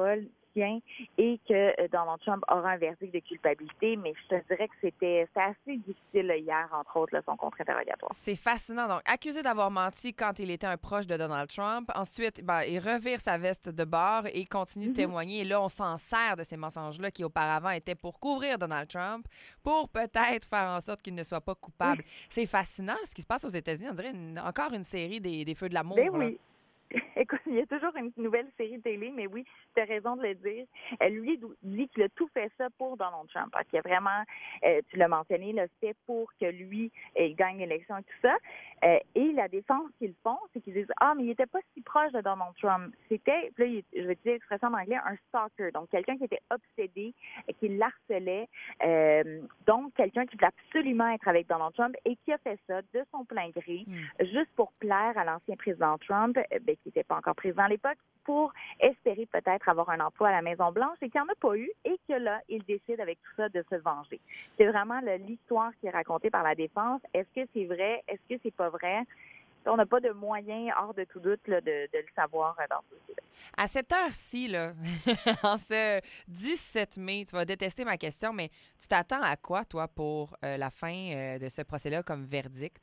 sien et que euh, Donald Trump aura un verdict de culpabilité. Mais je te dirais que c'était, c'était assez difficile là, hier, entre autres, là, son contre-interrogatoire. C'est fascinant. Donc, accusé d'avoir menti quand il était un proche de Donald Trump. Ensuite, ben, il revire sa veste de bord et continue de Mm-hmm. témoigner. Et là, on s'en sert de ces mensonges-là qui, auparavant, étaient pour couvrir Donald Trump, pour peut-être faire en sorte qu'il ne soit pas coupable. Oui. C'est fascinant ce qui se passe aux États-Unis. On dirait une- encore une série des, des Feux de l'amour. Ben là. oui. Écoute, il y a toujours une nouvelle série télé, mais oui, tu as raison de le dire. Euh, lui dou- dit qu'il a tout fait ça pour Donald Trump, parce qu'il a vraiment, euh, tu l'as mentionné, le fait pour que lui euh, il gagne l'élection et tout ça. Euh, et la défense qu'ils font, c'est qu'ils disent ah mais il n'était pas si proche de Donald Trump. C'était, puis là, il- je vais utiliser l'expression en anglais, un stalker, donc quelqu'un qui était obsédé, et qui l'harcelait, euh, donc quelqu'un qui voulait absolument être avec Donald Trump et qui a fait ça de son plein gré, Mm. juste pour plaire à l'ancien président Trump, euh, ben, qui n'était pas encore président à l'époque, pour espérer peut-être avoir un emploi à la Maison-Blanche et qu'il n'y en a pas eu et que là, il décide avec tout ça de se venger. C'est vraiment là, l'histoire qui est racontée par la défense. Est-ce que c'est vrai? Est-ce que c'est pas vrai? On n'a pas de moyen, hors de tout doute, là, de, de le savoir euh, dans ce dossier-là. À cette heure-ci, là, en ce dix-sept mai, tu vas détester ma question, mais tu t'attends à quoi, toi, pour euh, la fin euh, de ce procès-là comme verdict?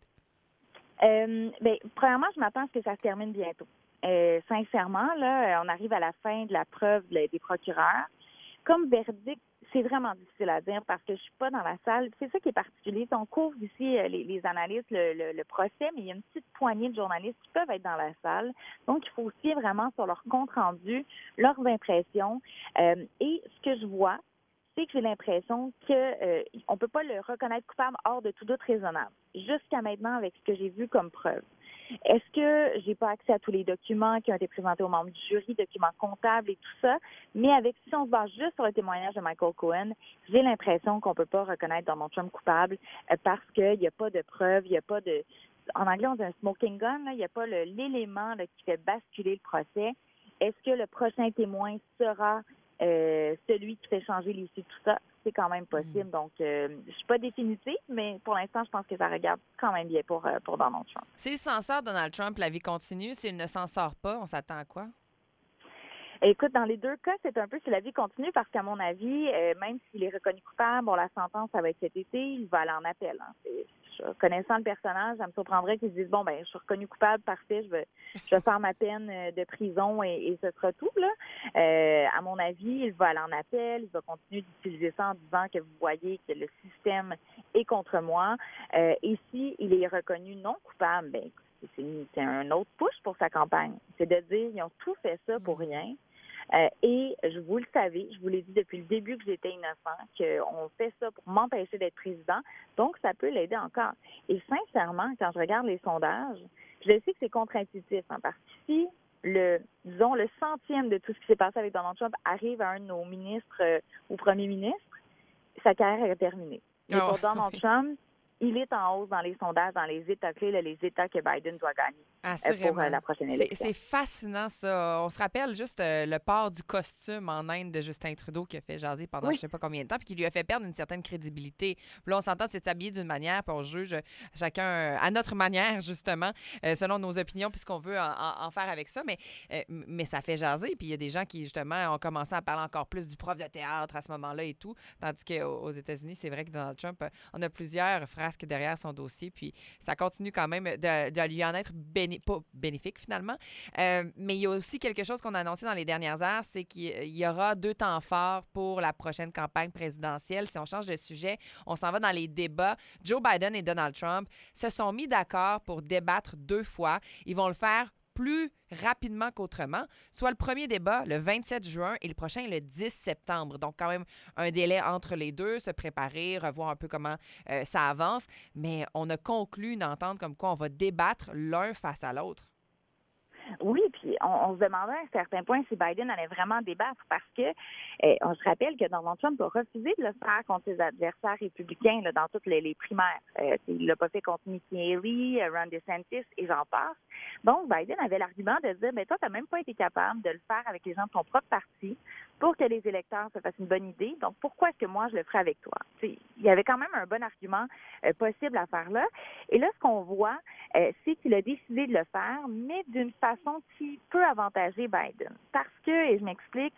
Euh, ben, premièrement, je m'attends à ce que ça se termine bientôt. Euh, sincèrement, là, on arrive à la fin de la preuve là, des procureurs. Comme verdict, c'est vraiment difficile à dire parce que je suis pas dans la salle. C'est ça qui est particulier. On couvre ici euh, les, les analystes, le, le, le procès, mais il y a une petite poignée de journalistes qui peuvent être dans la salle. Donc, il faut se fier vraiment sur leur compte rendu, leurs impressions. Euh, et ce que je vois, c'est que j'ai l'impression qu'on euh, ne peut pas le reconnaître coupable hors de tout doute raisonnable, jusqu'à maintenant avec ce que j'ai vu comme preuve. Est-ce que j'ai pas accès à tous les documents qui ont été présentés aux membres du jury, documents comptables et tout ça, mais avec si on se base juste sur le témoignage de Michael Cohen, j'ai l'impression qu'on peut pas reconnaître Donald Trump coupable euh, parce qu'il n'y a pas de preuves, il n'y a pas de... En anglais, on dit un smoking gun, là, il n'y a pas le- l'élément là, qui fait basculer le procès. Est-ce que le prochain témoin sera euh, celui qui fait changer l'issue de tout ça? C'est quand même possible. Donc, euh, je suis pas définitive, mais pour l'instant, je pense que ça regarde quand même bien pour, euh, pour Donald Trump. S'il s'en sort, Donald Trump, la vie continue. S'il ne s'en sort pas, on s'attend à quoi? Écoute, dans les deux cas, c'est un peu si la vie continue parce qu'à mon avis, euh, même s'il est reconnu coupable, bon, la sentence, ça va être cet été, il va aller en appel. Hein. C'est- je- connaissant le personnage, ça me surprendrait qu'ils se disent, bon, ben, je suis reconnu coupable, parfait, je vais, je vais faire ma peine euh, de prison et, et ce sera tout, là. Euh, à mon avis, il va aller en appel, il va continuer d'utiliser ça en disant que vous voyez que le système est contre moi. Euh, et si il est reconnu non coupable, ben, c'est, c'est un autre push pour sa campagne. C'est de dire, ils ont tout fait ça pour rien. Euh, et je vous le savez, je vous l'ai dit depuis le début que j'étais innocent, qu'on fait ça pour m'empêcher d'être président, donc ça peut l'aider encore. Et sincèrement, quand je regarde les sondages, je sais que c'est contre-intuitif, hein, parce que si le, disons, le centième de tout ce qui s'est passé avec Donald Trump arrive à un de nos ministres euh, ou premiers ministres, sa carrière est terminée. Mais Oh, pour Donald oui. Trump, il est en hausse dans les sondages, dans les États clés, là, les États que Biden doit gagner. Assurément. pour, euh, la prochaine C'est- élection. C'est fascinant, ça. On se rappelle juste euh, le port du costume en Inde de Justin Trudeau qui a fait jaser pendant Oui. je sais pas combien de temps puis qui lui a fait perdre une certaine crédibilité. Puis là, on s'entend, c'est de s'habiller d'une manière puis on juge chacun euh, à notre manière, justement, euh, selon nos opinions puis ce qu'on veut en, en- en faire avec ça. Mais, euh, mais ça fait jaser. Puis il y a des gens qui, justement, ont commencé à parler encore plus du prof de théâtre à ce moment-là et tout. Tandis qu'aux aux États-Unis, c'est vrai que Donald Trump, euh, on a plusieurs frasques derrière son dossier. Puis ça continue quand même de, de lui en être béni- pas bénéfique, finalement. Euh, mais il y a aussi quelque chose qu'on a annoncé dans les dernières heures, c'est qu'il y aura deux temps forts pour la prochaine campagne présidentielle. Si on change de sujet, on s'en va dans les débats. Joe Biden et Donald Trump se sont mis d'accord pour débattre deux fois. Ils vont le faire plus rapidement qu'autrement, soit le premier débat le vingt-sept juin et le prochain le dix septembre. Donc, quand même, un délai entre les deux, se préparer, revoir un peu comment euh, ça avance. Mais on a conclu une entente comme quoi on va débattre l'un face à l'autre. Oui, puis on, on se demandait à un certain point si Biden allait vraiment débattre parce que eh, on se rappelle que Donald Trump a refusé de le faire contre ses adversaires républicains là, dans toutes les, les primaires. Euh, il l'a pas fait contre Nikki Haley, Ron DeSantis et j'en passe. Donc, Biden avait l'argument de dire, mais toi, tu n'as même pas été capable de le faire avec les gens de ton propre parti pour que les électeurs se fassent une bonne idée. Donc, pourquoi est-ce que moi, je le ferais avec toi? T'sais, il y avait quand même un bon argument euh, possible à faire là. Et là, ce qu'on voit, euh, c'est qu'il a décidé de le faire, mais d'une façon qui peut avantager Biden. Parce que, et je m'explique,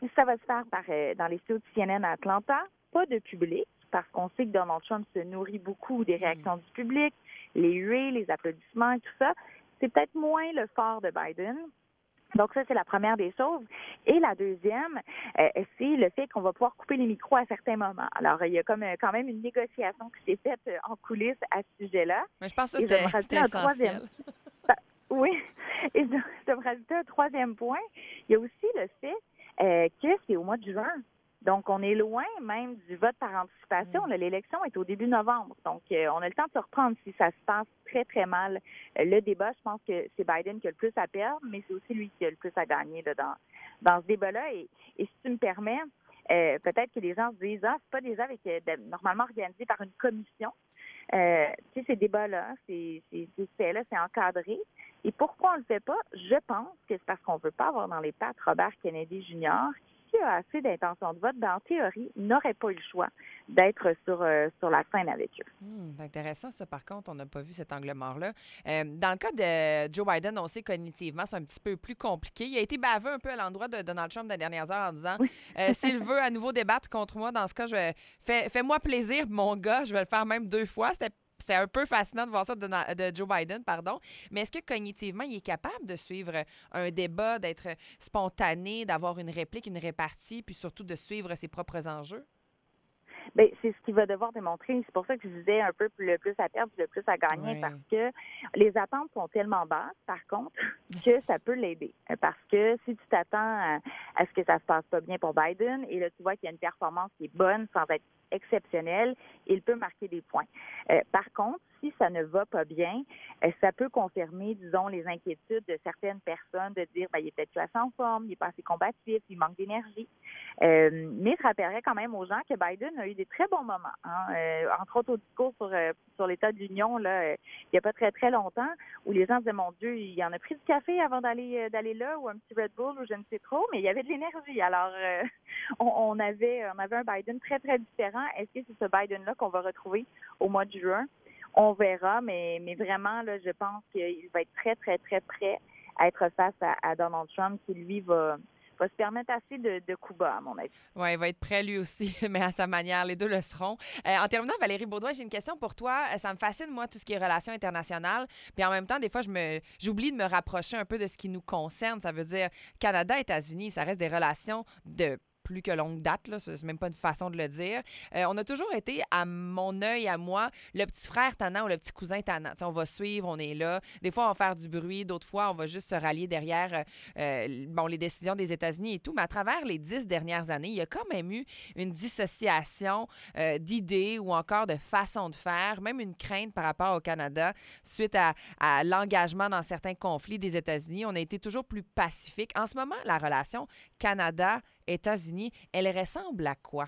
Ça va se faire par, euh, dans les studios de C N N à Atlanta, pas de public, parce qu'on sait que Donald Trump se nourrit beaucoup des réactions du public, les huées, les applaudissements, tout ça. C'est peut-être moins le fort de Biden. Donc ça, c'est la première des choses. Et la deuxième, euh, c'est le fait qu'on va pouvoir couper les micros à certains moments. Alors, il y a comme euh, quand même une négociation qui s'est faite euh, en coulisses à ce sujet-là. Mais je pense que Et c'était je vais me rajouter c'était un troisième. essentiel. Ben, oui. Et je je vais me rajouter un troisième point. Il y a aussi le fait euh, que c'est au mois de juin. Donc, on est loin même du vote par anticipation. Là, l'élection est au début novembre. Donc, euh, on a le temps de se reprendre si ça se passe très, très mal. Euh, le débat, je pense que c'est Biden qui a le plus à perdre, mais c'est aussi lui qui a le plus à gagner là, dans, dans ce débat-là. Et, et si tu me permets, euh, peut-être que les gens se disent, ah, c'est pas déjà avec, euh, de- normalement organisé par une commission. Euh, tu sais, ces débats-là, ces, ces, ces faits-là, c'est encadré. Et pourquoi on le fait pas? Je pense que c'est parce qu'on veut pas avoir dans les pattes Robert Kennedy junior, qui a assez d'intention de vote, ben, en théorie, n'aurait pas eu le choix d'être sur, euh, sur la scène avec eux. Hum, c'est intéressant, ça. Par contre, on n'a pas vu cet angle mort-là. Euh, dans le cas de Joe Biden, on sait cognitivement, c'est un petit peu plus compliqué. Il a été baveux un peu à l'endroit de Donald Trump dans les dernières heures en disant euh, s'il veut à nouveau débattre contre moi, dans ce cas, je vais fais, fais-moi plaisir, mon gars, je vais le faire même deux fois. C'était C'était un peu fascinant de voir ça de, de Joe Biden, pardon. Mais est-ce que cognitivement, il est capable de suivre un débat, d'être spontané, d'avoir une réplique, une répartie, puis surtout de suivre ses propres enjeux? Bien, c'est ce qu'il va devoir démontrer. C'est pour ça que je disais un peu le plus à perdre, le plus à gagner, Ouais. parce que les attentes sont tellement basses, par contre, que ça peut l'aider. Parce que si tu t'attends à, à ce que ça se passe pas bien pour Biden, et là, tu vois qu'il y a une performance qui est bonne sans être exceptionnelle, il peut marquer des points. Euh, par contre, si ça ne va pas bien, euh, ça peut confirmer, disons, les inquiétudes de certaines personnes de dire, ben, il est peut-être plus assez en forme, il n'est pas assez combatif, il manque d'énergie. Euh, mais je rappellerais quand même aux gens que Biden a eu des très bons moments. Hein? Euh, entre autres au discours sur, euh, sur l'État de l'Union, là, euh, il n'y a pas très, très longtemps, où les gens disaient, mon Dieu, il en a pris du café avant d'aller euh, d'aller là, ou un petit Red Bull, ou je ne sais trop, mais il y avait de l'énergie. Alors, euh, on, on, avait, on avait un Biden très, très différent. Est-ce que c'est ce Biden-là qu'on va retrouver au mois de juin? On verra, mais, mais vraiment, là, je pense qu'il va être très, très, très prêt à être face à, à Donald Trump, qui, lui, va, va se permettre assez de, de coups bas, à mon avis. Oui, il va être prêt lui aussi, mais à sa manière. Les deux le seront. Euh, en terminant, Valérie Baudouin, j'ai une question pour toi. Euh, Ça me fascine, moi, tout ce qui est relations internationales. Puis en même temps, des fois, je me, j'oublie de me rapprocher un peu de ce qui nous concerne. Ça veut dire Canada, États-Unis, ça reste des relations de plus que longue date, là, c'est même pas une façon de le dire. Euh, on a toujours été, à mon œil, à moi, le petit frère tannant ou le petit cousin tannant. T'sais, on va suivre, on est là. Des fois, on va faire du bruit. D'autres fois, on va juste se rallier derrière euh, bon, les décisions des États-Unis et tout. Mais à travers les dix dernières années, il y a quand même eu une dissociation euh, d'idées ou encore de façon de faire, même une crainte par rapport au Canada suite à, à l'engagement dans certains conflits des États-Unis. On a été toujours plus pacifique. En ce moment, la relation Canada États-Unis, elle ressemble à quoi?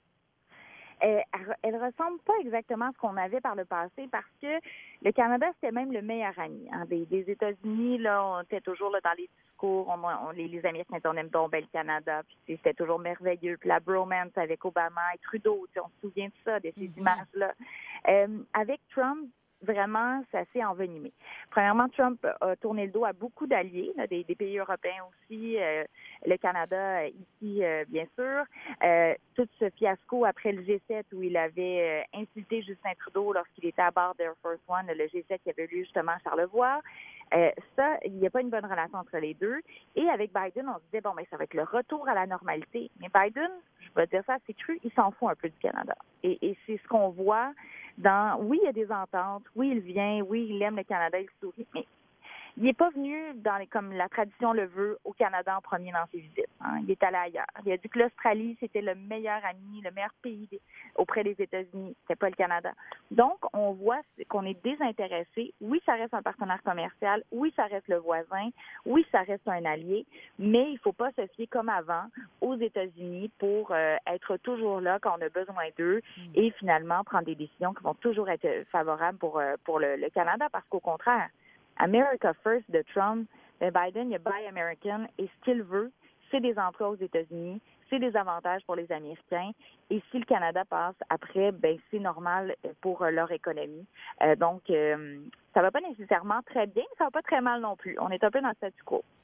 Elle, elle ressemble pas exactement à ce qu'on avait par le passé parce que le Canada, c'était même le meilleur ami. Hein. Des, des États-Unis, là, on était toujours là, dans les discours, on, on, les, les Américains, on aime donc bien le Canada, puis c'était toujours merveilleux. Puis la bromance avec Obama et Trudeau, on se souvient de ça, de ces mm-hmm. images-là. Euh, avec Trump, vraiment, ça s'est envenimé. Premièrement, Trump a tourné le dos à beaucoup d'alliés, là, des, des pays européens aussi, euh, le Canada ici, euh, bien sûr. Euh, tout ce fiasco après le G sept où il avait euh, insulté Justin Trudeau lorsqu'il était à bord d'Air Force One, le G sept qui avait lieu justement à Charlevoix. Euh, ça, il n'y a pas une bonne relation entre les deux. Et avec Biden, on se disait, bon, ben, ça va être le retour à la normalité. Mais Biden, je vais dire ça assez cru, il s'en fout un peu du Canada. Et, et c'est ce qu'on voit dans, oui, il y a des ententes, oui, il vient, oui, il aime le Canada, il sourit, mais il n'est pas venu, dans les, comme la tradition le veut, au Canada en premier dans ses visites. Hein. Il est allé ailleurs. Il a dit que l'Australie, c'était le meilleur ami, le meilleur pays des, auprès des États-Unis. C'était pas le Canada. Donc, on voit qu'on est désintéressé. Oui, ça reste un partenaire commercial. Oui, ça reste le voisin. Oui, ça reste un allié. Mais il ne faut pas se fier comme avant aux États-Unis pour euh, être toujours là quand on a besoin d'eux mmh. et finalement prendre des décisions qui vont toujours être favorables pour, euh, pour le, le Canada parce qu'au contraire, America First de Trump, de Biden, il y a Buy American et ce qu'il veut, c'est des emplois aux États-Unis, c'est des avantages pour les Américains et si le Canada passe après, ben c'est normal pour leur économie. Euh, donc, euh, ça va pas nécessairement très bien, ça va pas très mal non plus. On est un peu dans le statu quo.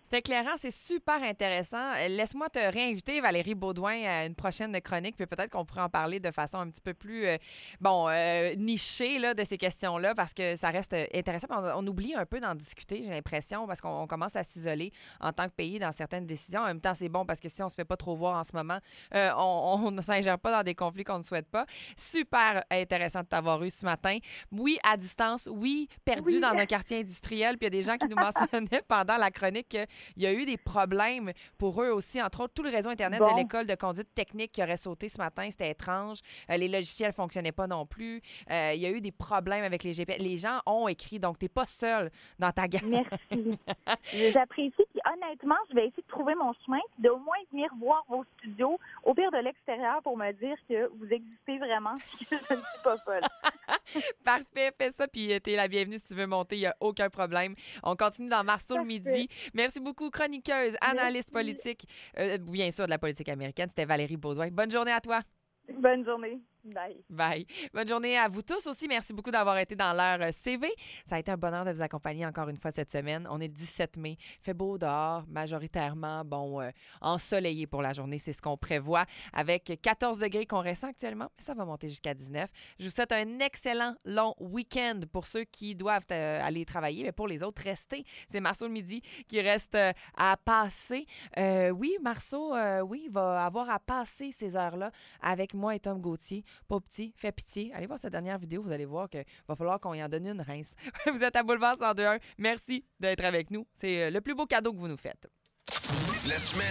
C'est éclairant, c'est super intéressant. Euh, Laisse-moi te réinviter, Valérie Beaudoin, à une prochaine chronique, puis peut-être qu'on pourrait en parler de façon un petit peu plus, euh, bon, euh, nichée là, de ces questions-là, parce que ça reste euh, intéressant. On, on oublie un peu d'en discuter, j'ai l'impression, parce qu'on on commence à s'isoler en tant que pays dans certaines décisions. En même temps, c'est bon parce que si on se fait pas trop voir en ce moment, euh, on, on ne s'ingère pas dans des conflits qu'on ne souhaite pas. Super intéressant de t'avoir eu ce matin. Oui, à distance, oui, perdu Oui. dans un quartier industriel, puis il y a des gens qui nous mentionnaient pendant la chronique qu'il y a eu des problèmes pour eux aussi, entre autres, tout le réseau Internet Bon. de l'école de conduite technique qui aurait sauté ce matin, c'était étrange. Euh, les logiciels ne fonctionnaient pas non plus. Euh, il y a eu des problèmes avec les G P S. Les gens ont écrit, donc tu n'es pas seul dans ta gamme. Merci. J'apprécie. Puis honnêtement, je vais essayer de trouver mon chemin, puis d'au moins venir voir vos studios, au pire de l'extérieur, pour me dire que vous existez vraiment, que je ne suis pas folle. Parfait, fais ça, puis tu es la bienvenue si tu veux monter, il n'y a aucun problème. On continue dans Marceau le midi. Merci beaucoup, chroniqueuse, analyste Merci. politique, euh, bien sûr de la politique américaine, c'était Valérie Beaudoin. Bonne journée à toi. Bonne journée. Bye. Bye. Bonne journée à vous tous aussi. Merci beaucoup d'avoir été dans l'heure C V. Ça a été un bonheur de vous accompagner encore une fois cette semaine. On est le dix-sept mai. Il fait beau dehors, majoritairement, bon, euh, ensoleillé pour la journée. C'est ce qu'on prévoit avec quatorze degrés qu'on ressent actuellement, mais ça va monter jusqu'à dix-neuf. Je vous souhaite un excellent long week-end pour ceux qui doivent euh, aller travailler, mais pour les autres, restez. C'est Marceau le midi qui reste euh, à passer. Euh, oui, Marceau, euh, oui, va avoir à passer ces heures-là avec moi et Tom Gauthier. Pas petit, fait pitié. Allez voir cette dernière vidéo, vous allez voir qu'il va falloir qu'on y en donne une rince. Vous êtes à Boulevard cent deux point un. Merci d'être avec nous. C'est le plus beau cadeau que vous nous faites. La semaine